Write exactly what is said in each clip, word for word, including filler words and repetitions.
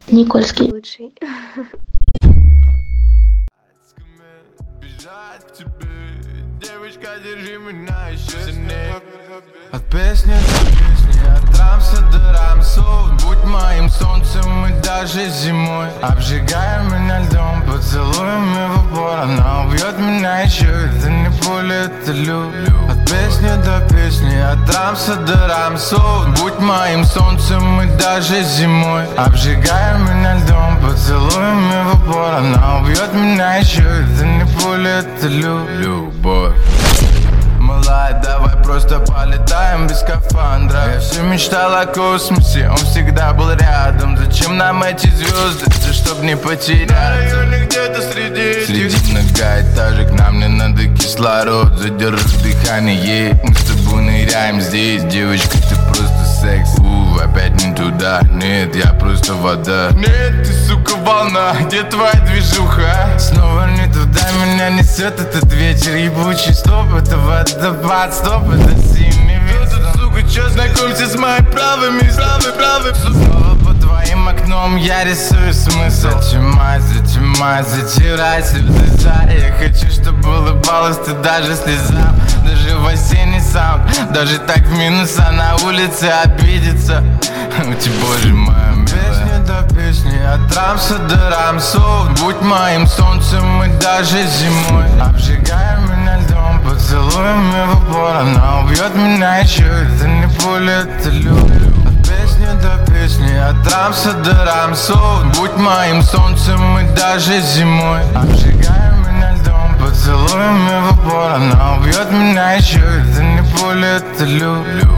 Никольский. Лучший. Девочка, держи меня еще сильнее. От песни до песни, от рамса до рамсов. Будь моим солнцем и даже зимой. Обжигая меня льдом, поцелуями в упор. Она убьет меня еще, это не пуля, это любовь. От песни до песни, от рамса до рамсов. Будь моим солнцем и даже зимой. Обжигая меня льдом, поцелуями в упор. Она убьет меня еще, это не пуля, это любовь. Малая, давай просто полетаем без скафандра. Я все мечтал о космосе, он всегда был рядом. Зачем нам эти звезды, за чтоб не потеряться? На где-то среди Среди многоэтажек нам не надо кислород. Задержи дыхание, мы с тобой ныряем здесь. Девочка, ты просто секс. У, опять не туда, нет, я просто вода. Нет, ты, сука, волна, где твоя движуха? Снова не туда меня несет этот вечер ебучий. Стоп, это водопад, стоп, это зимний вечер. Сука, чё, знакомься с моими правами, правы, правы. Снова по твоим окном я рисую смысл. Зачемай, зачемай, затирайся в дезайре. Я хочу, чтобы улыбалась ты даже слезам. Даже в осенний саунд, даже так в минус, а на улице обидится. У тебя, боже моя милая. Песни до песни, от рамса до рамсов. Будь моим солнцем и даже зимой. Обжигая меня льдом, поцелуями в упор. Она убьет меня еще, это не пуля, это любовь. От песни до песни, от рамса до рамсов. Будь моим солнцем и даже зимой. Обжигая меня льдом, поцелуями в упор. Она убьет меня еще, это не пуля, это любовь.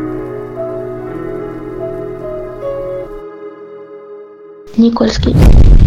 Никольский.